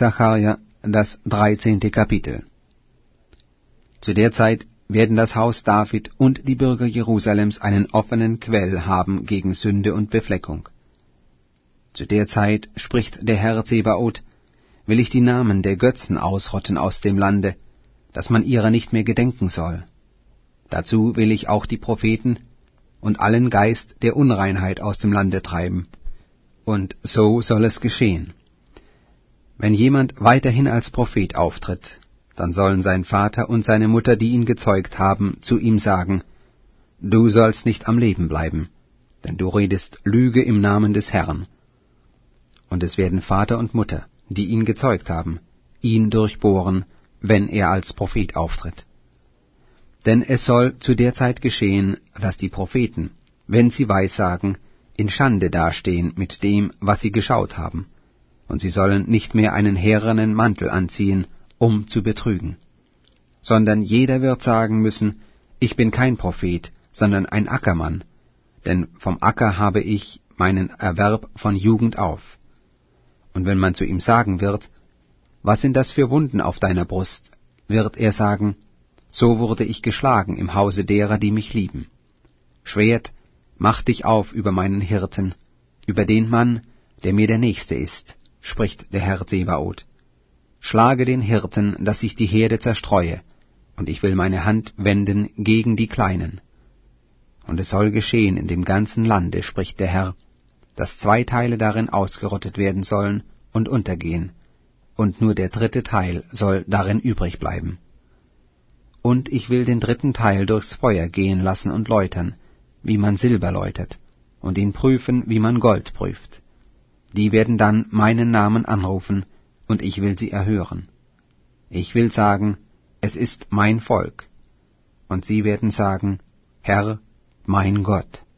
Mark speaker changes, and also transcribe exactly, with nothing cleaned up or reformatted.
Speaker 1: Sacharja, das dreizehnte Kapitel. Zu der Zeit werden das Haus David und die Bürger Jerusalems einen offenen Quell haben gegen Sünde und Befleckung. Zu der Zeit, spricht der Herr Zebaoth, will ich die Namen der Götzen ausrotten aus dem Lande, dass man ihrer nicht mehr gedenken soll. Dazu will ich auch die Propheten und allen Geist der Unreinheit aus dem Lande treiben. Und so soll es geschehen. Wenn jemand weiterhin als Prophet auftritt, dann sollen sein Vater und seine Mutter, die ihn gezeugt haben, zu ihm sagen, du sollst nicht am Leben bleiben, denn du redest Lüge im Namen des Herrn. Und es werden Vater und Mutter, die ihn gezeugt haben, ihn durchbohren, wenn er als Prophet auftritt. Denn es soll zu der Zeit geschehen, dass die Propheten, wenn sie Weissagen, in Schande dastehen mit dem, was sie geschaut haben, und sie sollen nicht mehr einen härenen Mantel anziehen, um zu betrügen, sondern jeder wird sagen müssen, ich bin kein Prophet, sondern ein Ackermann, denn vom Acker habe ich meinen Erwerb von Jugend auf. Und wenn man zu ihm sagen wird, was sind das für Wunden auf deiner Brust, wird er sagen, so wurde ich geschlagen im Hause derer, die mich lieben. Schwert, mach dich auf über meinen Hirten, über den Mann, der mir der Nächste ist, spricht der Herr Zebaoth. Schlage den Hirten, dass ich die Herde zerstreue, und ich will meine Hand wenden gegen die Kleinen. Und es soll geschehen in dem ganzen Lande, spricht der Herr, dass zwei Teile darin ausgerottet werden sollen und untergehen, und nur der dritte Teil soll darin übrig bleiben. Und ich will den dritten Teil durchs Feuer gehen lassen und läutern, wie man Silber läutert, und ihn prüfen, wie man Gold prüft. Die werden dann meinen Namen anrufen, und ich will sie erhören. Ich will sagen, es ist mein Volk, und sie werden sagen, Herr, mein Gott.